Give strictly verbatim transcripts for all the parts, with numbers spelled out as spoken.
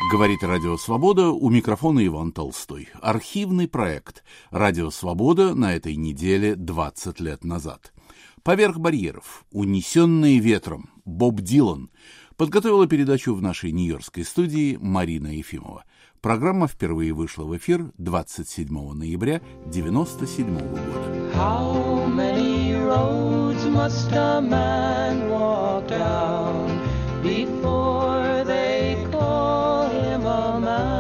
Говорит Радио Свобода, у микрофона Иван Толстой. Архивный проект «Радио Свобода» на этой неделе двадцать лет назад. «Поверх барьеров. Унесенные ветром. Боб Дилан» подготовила передачу в нашей нью-йоркской студии Марина Ефимова. Программа впервые вышла в эфир двадцать седьмого ноября девяносто седьмого года. How many roads must a man walk down before they call him a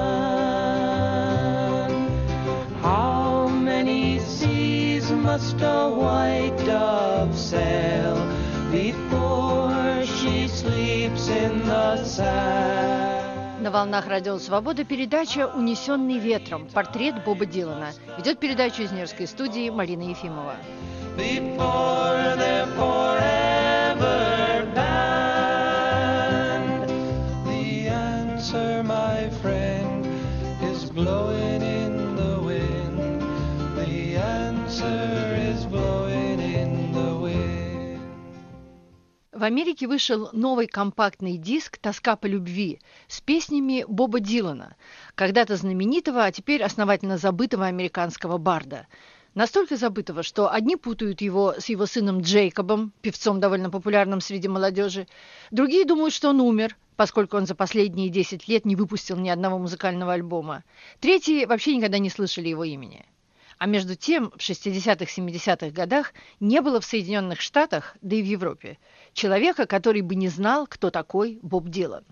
man? How many seas must a white dove sail before she sleeps in the sand? На волнах Радио Свобода передача «Унесенный ветром. Портрет Боба Дилана». Ведет передачу из нью-йоркской студии Марина Ефимова. Before they're forever banned, the answer, my friend, is blowing in the wind. The answer is blowing in the wind. В Америке вышел новый компактный диск «Тоска по любви» с песнями Боба Дилана, когда-то знаменитого, а теперь основательно забытого американского барда. Настолько забытого, что одни путают его с его сыном Джейкобом, певцом довольно популярным среди молодежи, другие думают, что он умер, поскольку он за последние десять лет не выпустил ни одного музыкального альбома. Третьи вообще никогда не слышали его имени. А между тем, в шестидесятых-семидесятых годах не было в Соединенных Штатах, да и в Европе, человека, который бы не знал, кто такой Боб Дилан.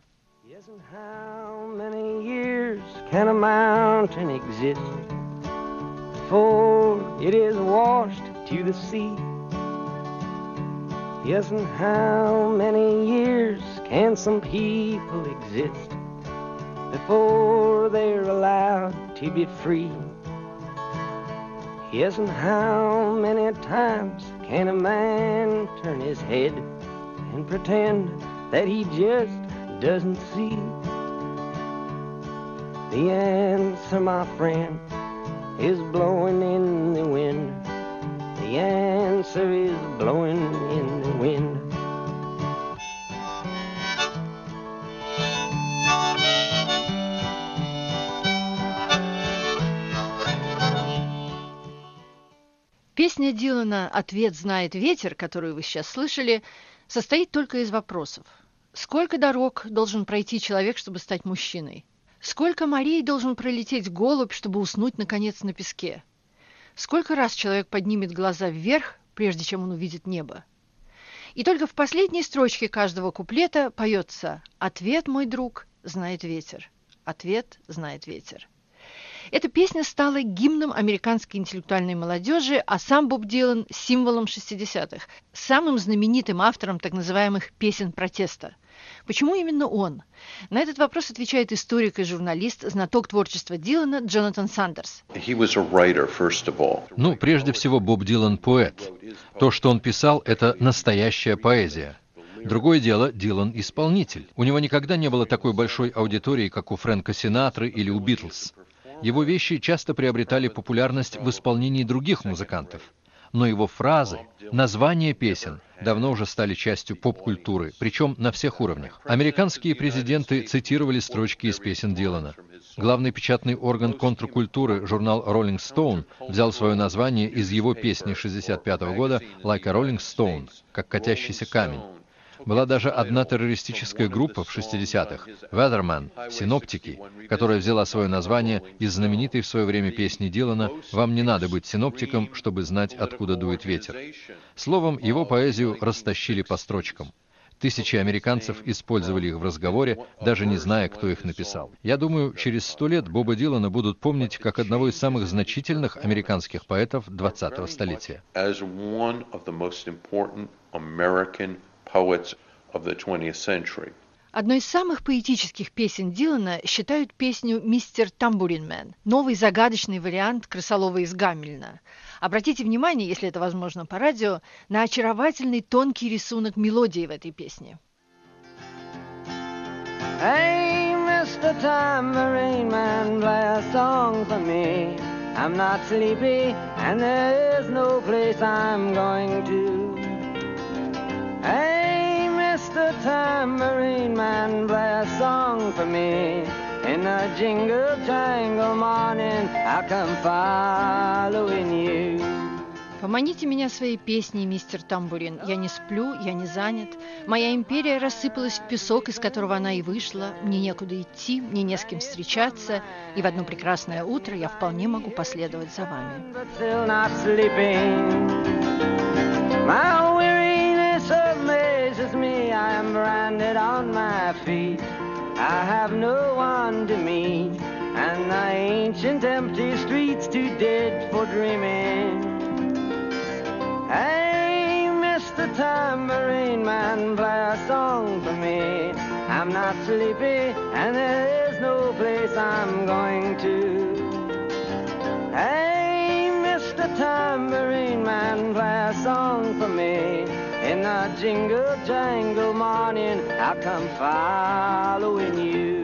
For it is washed to the sea. Yes, and how many years can some people exist before they're allowed to be free? Yes, and how many times can a man turn his head and pretend that he just doesn't see? The answer, my friend, is blowing in the wind. The answer is blowing in the wind. Песня Дилана «Ответ знает ветер», которую вы сейчас слышали, состоит только из вопросов. Сколько дорог должен пройти человек, чтобы стать мужчиной? Сколько морей должен пролететь голубь, чтобы уснуть, наконец, на песке? Сколько раз человек поднимет глаза вверх, прежде чем он увидит небо? И только в последней строчке каждого куплета поется «Ответ, мой друг, знает ветер. Ответ знает ветер». Эта песня стала гимном американской интеллектуальной молодежи, а сам Боб Дилан – символом шестидесятых, самым знаменитым автором так называемых «песен протеста». Почему именно он? На этот вопрос отвечает историк и журналист, знаток творчества Дилана Джонатан Сандерс. Ну, прежде всего, Боб Дилан – поэт. То, что он писал, это настоящая поэзия. Другое дело, Дилан – исполнитель. У него никогда не было такой большой аудитории, как у Фрэнка Синатры или у Битлз. Его вещи часто приобретали популярность в исполнении других музыкантов. Но его фразы, названия песен давно уже стали частью поп-культуры, причем на всех уровнях. Американские президенты цитировали строчки из песен Дилана. Главный печатный орган контркультуры, журнал Rolling Stone, взял свое название из его песни шестьдесят пятого года «Like a Rolling Stone», как катящийся камень. Была даже одна террористическая группа в шестидесятых, Weatherman, синоптики, которая взяла свое название из знаменитой в свое время песни Дилана «Вам не надо быть синоптиком, чтобы знать, откуда дует ветер». Словом, его поэзию растащили по строчкам. Тысячи американцев использовали их в разговоре, даже не зная, кто их написал. Я думаю, через сто лет Боба Дилана будут помнить как одного из самых значительных американских поэтов двадцатого столетия. Одной из самых поэтических песен Дилана считают песню «Мистер Тамбуринмен», новый загадочный вариант крысолова из Гамельна. Обратите внимание, если это возможно по радио, на очаровательный тонкий рисунок мелодии в этой песне. Hey, мистер Tambourine Man, play a song for me. I'm not sleepy and there is no place I'm going to. Hey, Mister Tambourine Man, play a song for me. In a jingle jangle morning, I'll come following you. Поманите меня своей песней, мистер Тамбурин. Я не сплю, я не занят. Моя империя рассыпалась в песок, из которого она и вышла. Мне некуда идти, мне не с кем встречаться. И в одно прекрасное утро я вполне могу последовать за вами. My weariness amazes me. I am branded on my feet. I have no one to meet, and the ancient empty streets too dead for dreaming. Hey, Mister Tambourine Man, play a song for me. I'm not sleepy, and there is no place I'm going to. Hey, Mister Tambourine Man, play a song for me. In the jingle jangle morning, I'll come following you.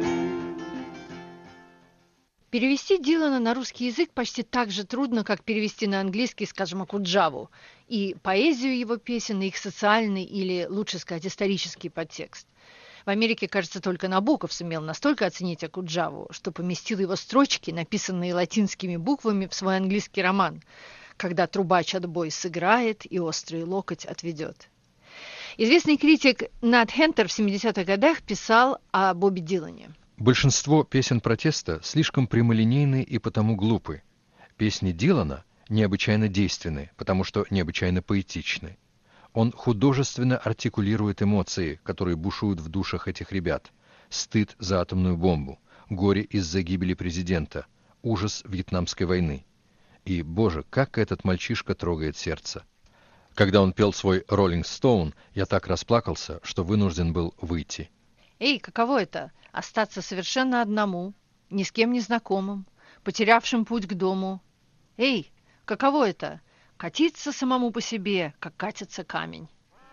Перевести Дилана на русский язык почти так же трудно, как перевести на английский, скажем, Окуджаву, и поэзию его песен, и их социальный или, лучше сказать, исторический подтекст. В Америке, кажется, только Набоков сумел настолько оценить Окуджаву, что поместил его строчки, написанные латинскими буквами, в свой английский роман, когда трубач отбой сыграет и острый локоть отведет. Известный критик Нат Хентер в семидесятых годах писал о Бобби Дилане. Большинство песен протеста слишком прямолинейны и потому глупы. Песни Дилана необычайно действенны, потому что необычайно поэтичны. Он художественно артикулирует эмоции, которые бушуют в душах этих ребят. Стыд за атомную бомбу, горе из-за гибели президента, ужас Вьетнамской войны. И, боже, как этот мальчишка трогает сердце. Когда он пел свой «Rolling Stone», я так расплакался, что вынужден был выйти. Эй, каково это? Остаться совершенно одному, ни с кем не знакомым, потерявшим путь к дому. Эй, каково это? Катиться самому по себе, как катится камень.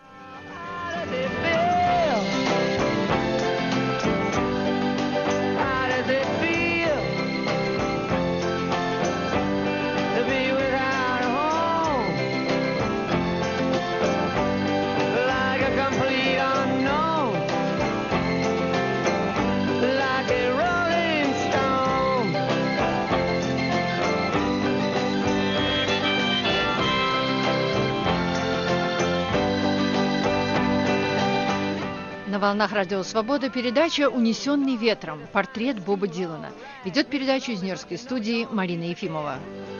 На волнах Радио Свобода передача «Унесенный ветром. Портрет Боба Дилана». Ведет передачу из Нью-Йоркской студии Марина Ефимова.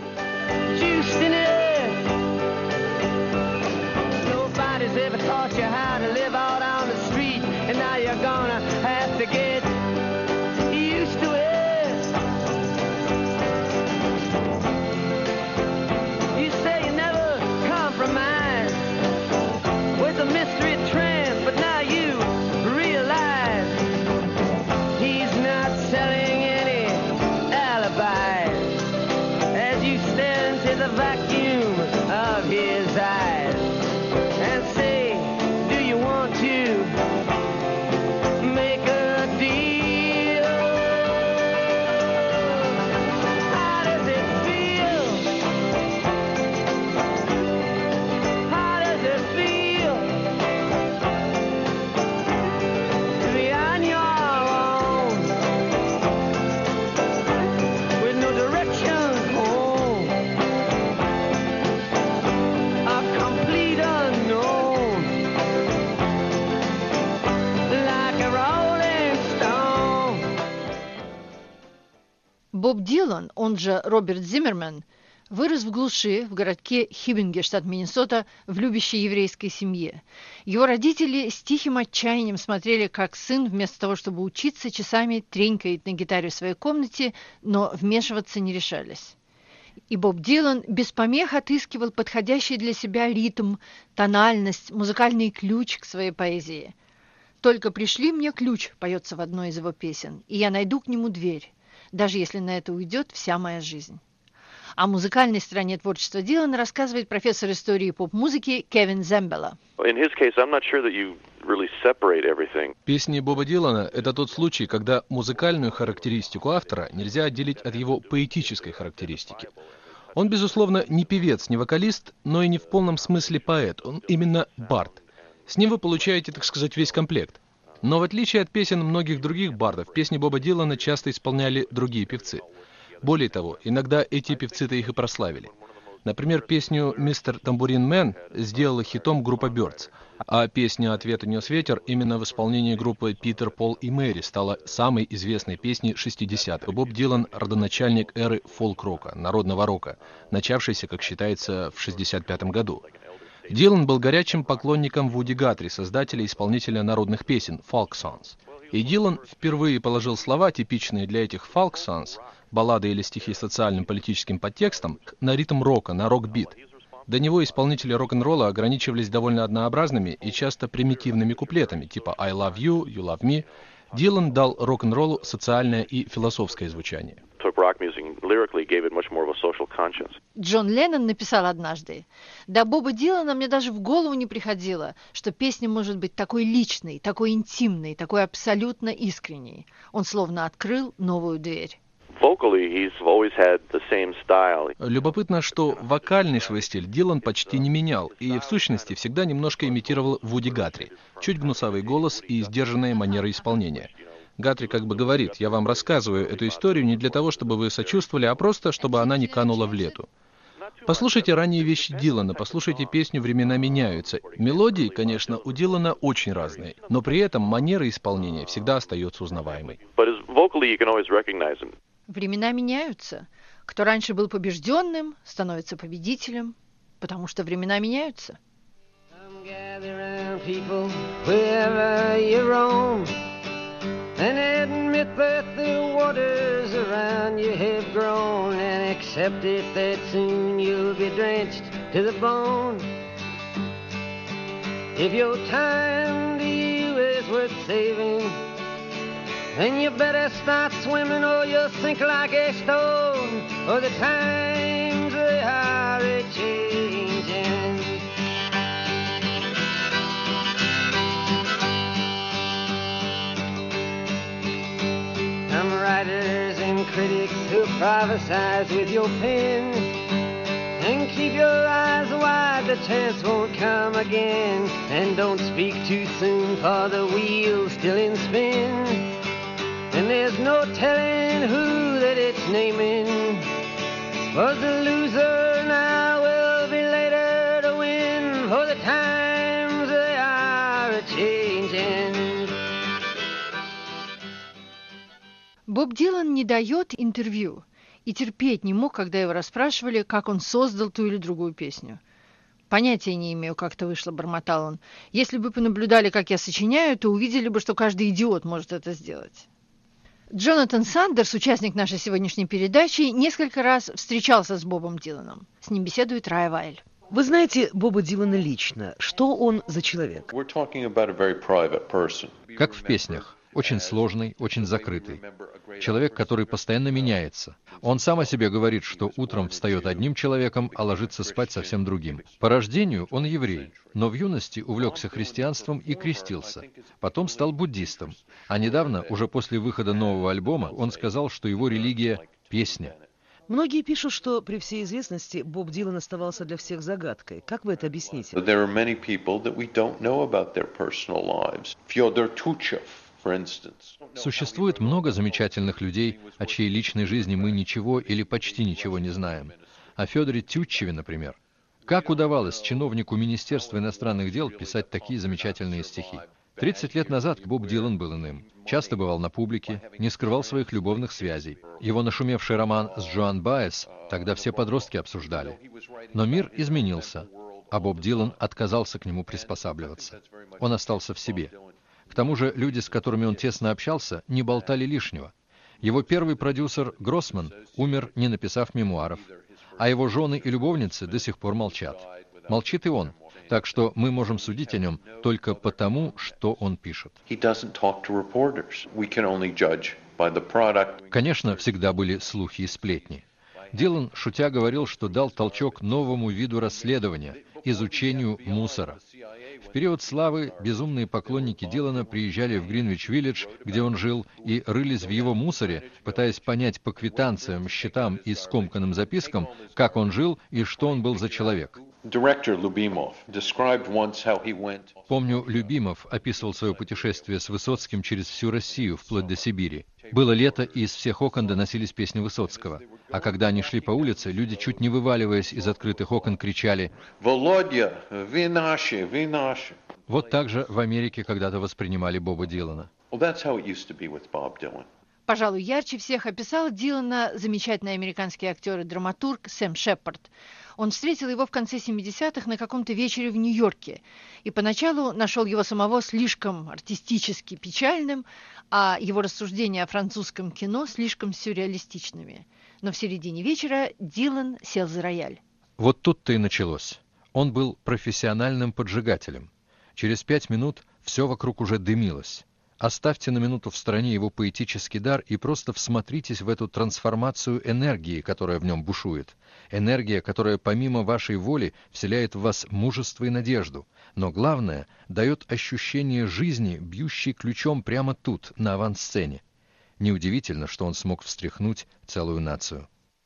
Боб Дилан, он же Роберт Зиммерман, вырос в глуши в городке Хиббинге, штат Миннесота, в любящей еврейской семье. Его родители с тихим отчаянием смотрели, как сын, вместо того, чтобы учиться, часами тренькает на гитаре в своей комнате, но вмешиваться не решались. И Боб Дилан без помех отыскивал подходящий для себя ритм, тональность, музыкальный ключ к своей поэзии. «Только пришли мне ключ», поется в одной из его песен, «и я найду к нему дверь, даже если на это уйдет вся моя жизнь». О музыкальной стороне творчества Дилана рассказывает профессор истории поп-музыки Кевин Зембела. Песни Боба Дилана — это тот случай, когда музыкальную характеристику автора нельзя отделить от его поэтической характеристики. Он, безусловно, не певец, не вокалист, но и не в полном смысле поэт. Он именно бард. С ним вы получаете, так сказать, весь комплект. Но в отличие от песен многих других бардов, песни Боба Дилана часто исполняли другие певцы. Более того, иногда эти певцы-то их и прославили. Например, песню «Мистер Тамбурин Мэн» сделала хитом группа Бёрдс, а песня «Ответ унес ветер» именно в исполнении группы Питер, Пол и Мэри стала самой известной песней шестидесятых. Боб Дилан – родоначальник эры фолк-рока, народного рока, начавшейся, как считается, в шестьдесят пятом году. Дилан был горячим поклонником Вуди Гатри, создателя и исполнителя народных песен «Folk Songs». И Дилан впервые положил слова, типичные для этих «Folk Songs», баллады или стихи с социальным политическим подтекстом, на ритм рока, на рок-бит. До него исполнители рок-н-ролла ограничивались довольно однообразными и часто примитивными куплетами, типа «I love you», «You love me». Дилан дал рок-н-роллу социальное и философское звучание. Джон Леннон написал однажды: «До Боба Дилана мне даже в голову не приходило, что песня может быть такой личной, такой интимной, такой абсолютно искренней. Он словно открыл новую дверь». Любопытно, что вокальный свой стиль Дилан почти не менял и, в сущности, всегда немножко имитировал Вуди Гатри. Чуть гнусавый голос и сдержанная манера исполнения. Гатри как бы говорит: «Я вам рассказываю эту историю не для того, чтобы вы сочувствовали, а просто, чтобы она не канула в лету». Послушайте ранние вещи Дилана, послушайте песню «Времена меняются». Мелодии, конечно, у Дилана очень разные, но при этом манера исполнения всегда остается узнаваемой. Времена меняются. Кто раньше был побежденным, становится победителем, потому что времена меняются. And admit that the waters around you have grown, and accept it that soon you'll be drenched to the bone. If your time to you is worth saving, then you better start swimming or you'll sink like a stone, or the times they are a-changing. Some writers and critics who prophesize with your pen, and keep your eyes wide, the chance won't come again. And don't speak too soon, for the wheel's still in spin, and there's no telling who that it's naming. For the loser now will be later to win, for the times they are a-changing. Боб Дилан не дает интервью и терпеть не мог, когда его расспрашивали, как он создал ту или другую песню. «Понятия не имею, как это вышло», — бормотал он. «Если бы понаблюдали, как я сочиняю, то увидели бы, что каждый идиот может это сделать». Джонатан Сандерс, участник нашей сегодняшней передачи, несколько раз встречался с Бобом Диланом. С ним беседует Рая Вайль. Вы знаете Боба Дилана лично. Что он за человек? Как в песнях. Очень сложный, очень закрытый. Человек, который постоянно меняется. Он сам о себе говорит, что утром встает одним человеком, а ложится спать совсем другим. По рождению он еврей, но в юности увлекся христианством и крестился. Потом стал буддистом. А недавно, уже после выхода нового альбома, он сказал, что его религия – песня. Многие пишут, что при всей известности Боб Дилан оставался для всех загадкой. Как вы это объясните? Существует много замечательных людей, о чьей личной жизни мы ничего или почти ничего не знаем. О Федоре Тютчеве, например. Как удавалось чиновнику Министерства иностранных дел писать такие замечательные стихи? тридцать лет назад Боб Дилан был иным. Часто бывал на публике, не скрывал своих любовных связей. Его нашумевший роман с Джоан Баэс тогда все подростки обсуждали. Но мир изменился, а Боб Дилан отказался к нему приспосабливаться. Он остался в себе. К тому же люди, с которыми он тесно общался, не болтали лишнего. Его первый продюсер Гроссман умер, не написав мемуаров, а его жены и любовницы до сих пор молчат. Молчит и он, так что мы можем судить о нем только потому, что он пишет. Конечно, всегда были слухи и сплетни. Дилан, шутя, говорил, что дал толчок новому виду расследования – изучению мусора. В период славы безумные поклонники Дилана приезжали в Гринвич-Виллидж, где он жил, и рылись в его мусоре, пытаясь понять по квитанциям, счетам и скомканным запискам, как он жил и что он был за человек. Помню, Любимов описывал свое путешествие с Высоцким через всю Россию, вплоть до Сибири. Было лето, и из всех окон доносились песни Высоцкого. А когда они шли по улице, люди, чуть не вываливаясь из открытых окон, кричали «Володя, вы наши, вы наши». Вот так же в Америке когда-то воспринимали Боба Дилана. Пожалуй, ярче всех описал Дилана замечательный американский актер и драматург Сэм Шепард. Он встретил его в конце семидесятых на каком-то вечере в Нью-Йорке и поначалу нашел его самого слишком артистически печальным, а его рассуждения о французском кино слишком сюрреалистичными. Но в середине вечера Дилан сел за рояль. Вот тут-то и началось. Он был профессиональным поджигателем. Через пять минут все вокруг уже дымилось. Оставьте на минуту в стороне его поэтический дар и просто всмотритесь в эту трансформацию энергии, которая в нем бушует. Энергия, которая помимо вашей воли вселяет в вас мужество и надежду. Но главное, дает ощущение жизни, бьющей ключом прямо тут, на авансцене. Неудивительно, что он смог встряхнуть целую нацию.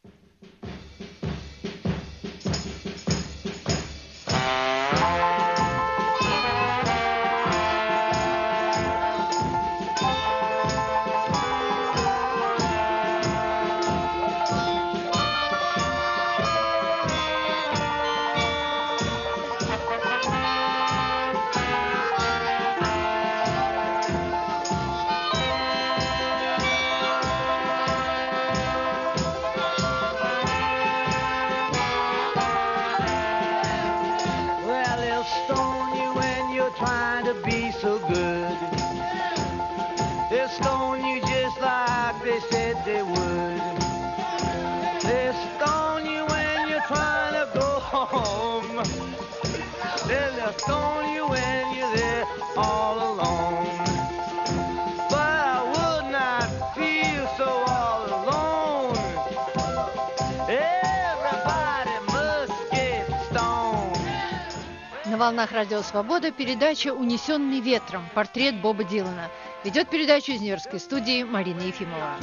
На волнах Радио Свобода передача «Унесенный ветром. Портрет Боба Дилана». Ведет передачу из Нью-Йоркской студии Марина Ефимова.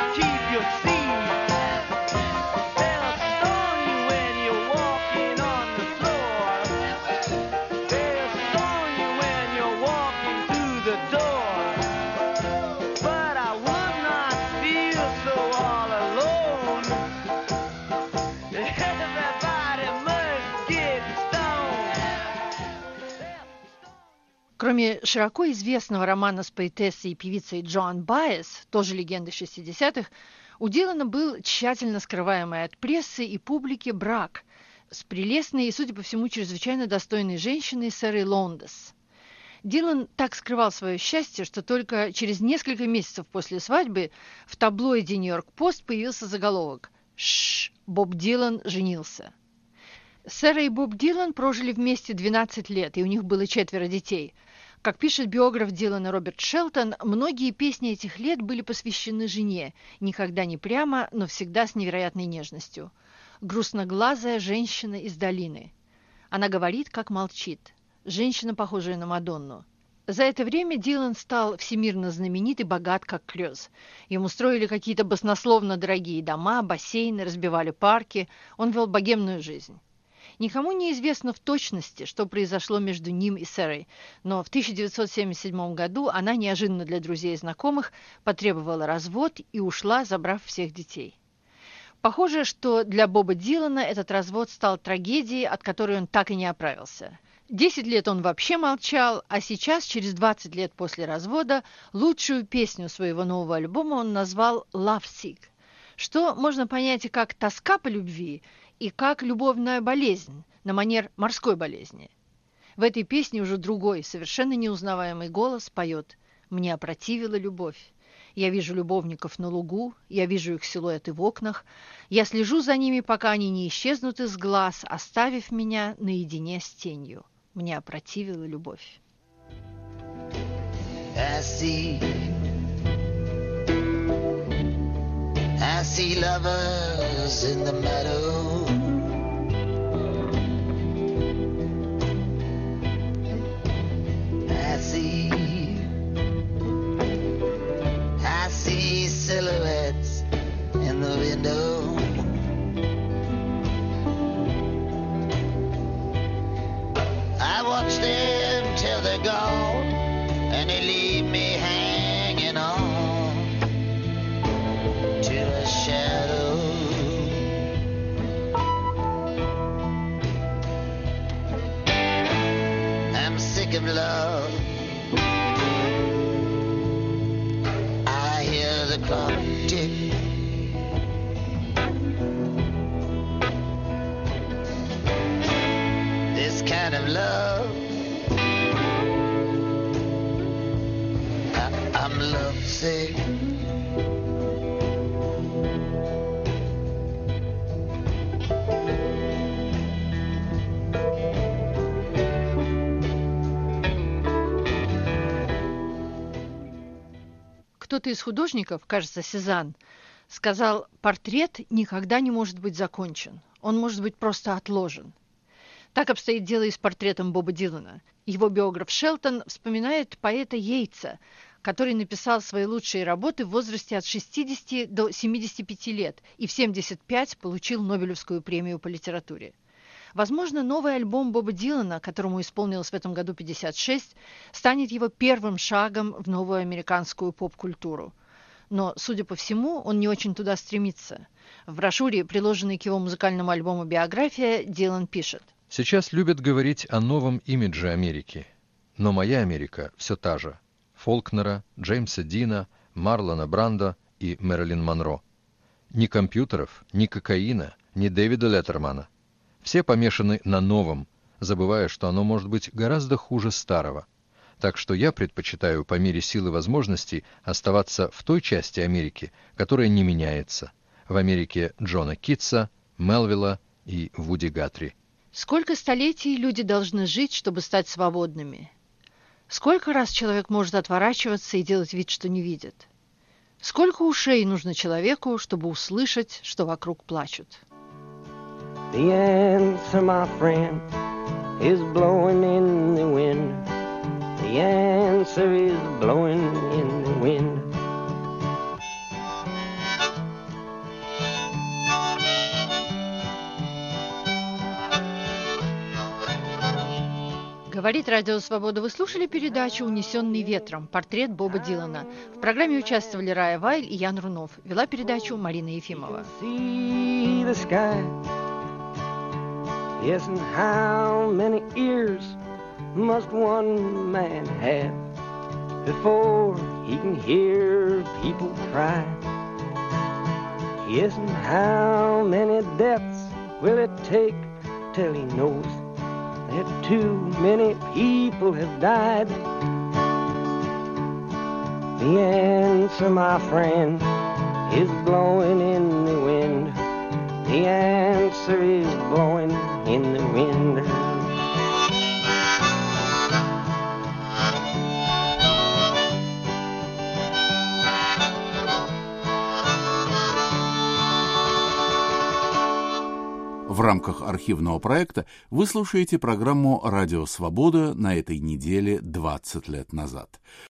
Кроме широко известного романа с поэтессой и певицей Джоан Баэс, тоже легендой шестидесятых, у Дилана был тщательно скрываемый от прессы и публики брак с прелестной и, судя по всему, чрезвычайно достойной женщиной Сарой Лондес. Дилан так скрывал свое счастье, что только через несколько месяцев после свадьбы в таблоиде «Нью-Йорк-Пост» появился заголовок «Шш, Боб Дилан женился». Сара и Боб Дилан прожили вместе двенадцать лет, и у них было четверо детей. Как пишет биограф Дилана Роберт Шелтон, многие песни этих лет были посвящены жене, никогда не прямо, но всегда с невероятной нежностью. Грустноглазая женщина из долины. Она говорит, как молчит. Женщина, похожая на Мадонну. За это время Дилан стал всемирно знаменит и богат, как Клёз. Ему строили какие-то баснословно дорогие дома, бассейны, разбивали парки. Он вел богемную жизнь. Никому не известно в точности, что произошло между ним и Сарой, но в тысяча девятьсот семьдесят седьмом году она неожиданно для друзей и знакомых потребовала развод и ушла, забрав всех детей. Похоже, что для Боба Дилана этот развод стал трагедией, от которой он так и не оправился. Десять лет он вообще молчал, а сейчас, через двадцать лет после развода, лучшую песню своего нового альбома он назвал «Love Sick», что можно понять и как тоска по любви, и как любовная болезнь, на манер морской болезни. В этой песне уже другой, совершенно неузнаваемый голос поет «Мне опротивила любовь. Я вижу любовников на лугу, я вижу их силуэты в окнах, я слежу за ними, пока они не исчезнут из глаз, оставив меня наедине с тенью. Мне опротивила любовь». I see, I see lovers in the meadow. I see, I see silhouettes in the window. love. I hear the clock tick. This kind of love, I, I'm lovesick. Кто-то из художников, кажется, Сезанн, сказал, портрет никогда не может быть закончен, он может быть просто отложен. Так обстоит дело и с портретом Боба Дилана. Его биограф Шелтон вспоминает поэта Йейтса, который написал свои лучшие работы в возрасте от шестидесяти до семидесяти пяти лет и в семьдесят пять получил Нобелевскую премию по литературе. Возможно, новый альбом Боба Дилана, которому исполнилось в этом году пятьдесят шесть, станет его первым шагом в новую американскую поп-культуру. Но, судя по всему, он не очень туда стремится. В брошюре, приложенной к его музыкальному альбому «Биография», Дилан пишет: «Сейчас любят говорить о новом имидже Америки. Но моя Америка все та же. Фолкнера, Джеймса Дина, Марлона Брандо и Мэрилин Монро. Ни компьютеров, ни кокаина, ни Дэвида Леттермана. Все помешаны на новом, забывая, что оно может быть гораздо хуже старого. Так что я предпочитаю по мере силы возможностей оставаться в той части Америки, которая не меняется, в Америке Джона Китса, Мелвилла и Вуди Гатри». Сколько столетий люди должны жить, чтобы стать свободными? Сколько раз человек может отворачиваться и делать вид, что не видит? Сколько ушей нужно человеку, чтобы услышать, что вокруг плачут? The answer, my friend, is blowing in the wind. The answer is blowing in the wind. Говорит Радио Свобода. Вы слушали передачу «Унесенный ветром. Портрет Боба Дилана». В программе участвовали Рая Вайль и Ян Рунов. Вела передачу Марина Ефимова. See the sky. Yes, and how many ears must one man have before he can hear people cry? Yes, and how many deaths will it take till he knows that too many people have died? The answer, my friend, is blowing in the wind. The answer is blowing in the wind. В рамках архивного проекта вы слушаете программу «Радио Свобода» на этой неделе двадцать лет назад.